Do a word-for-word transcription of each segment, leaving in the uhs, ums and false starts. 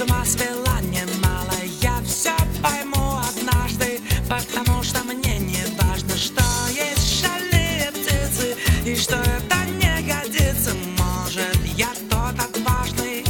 с ума свела немало. Я все пойму однажды, потому что мне не важно, что есть шальные птицы и что это не годится. Может, я тот отважный,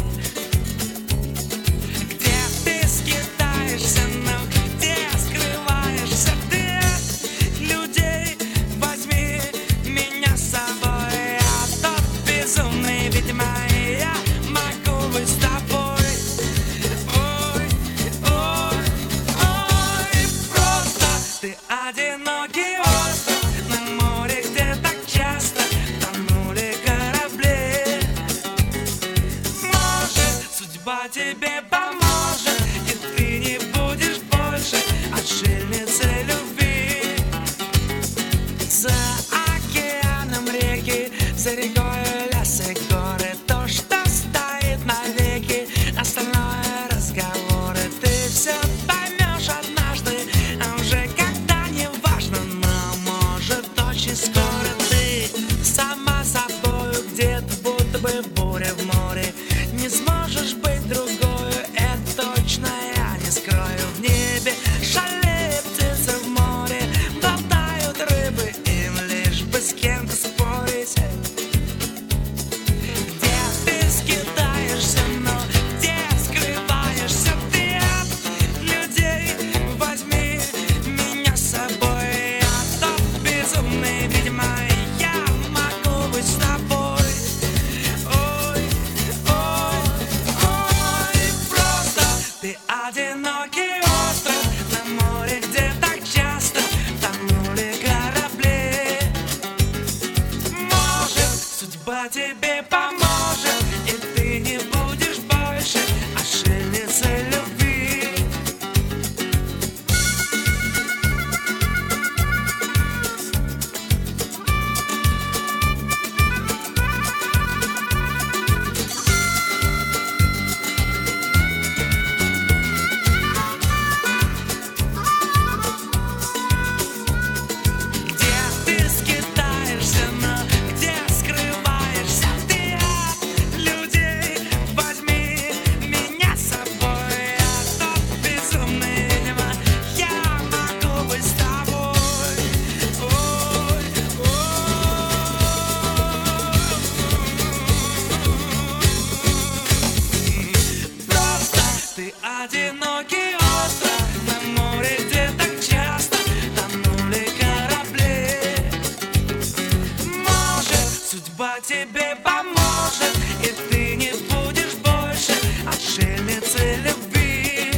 где ты скитаешься, но где скрываешься ты от людей. Возьми меня с собой, я тот безумный, видимо, я могу быть с тобой. Ой, ой, ой, просто ты одинокий остров на море, где так часто тонули корабли. Может, судьба тебе поможет, и ты не будешь больше отшельницей любви. За океаном реки, за рекой лес и горы, то, что стоит навеки, остальное разговоры. Ты все поймешь однажды, а уже когда не важно, но может очень скоро ты сама собою где-то, будто бы буря в море. Не сможешь быть другою, это точно я не скрою. В небе шалеют птицы, в море болтают рыбы, им лишь бы с кем-то спорить. Где ты скитаешься, но где скрываешься ты от людей. Возьми меня с собой, я тот безумный, видимо, я могу быть с тобой. Ой, ой, ой, просто ты одинокий остров на море, где так часто тонули корабли. Может, судьба тебе поможет, и ты не будешь больше отшельницей любви. Где ты скитаешься, но где скрываешься ты от людей. Возьми меня с собой, я тот безумный, видимо, я могу быть с тобой. Ой, ой, просто ты одинокий остров на море, где так часто тонули корабли. Может, судьба тебе поможет, и ты не будешь больше отшельницей любви.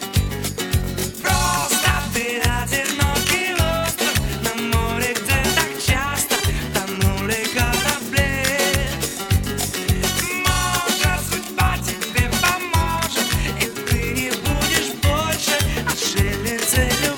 Просто ты одинокий остров на море, где так часто тонули корабли. Может, судьба тебе поможет, и ты не будешь больше отшельницей любви.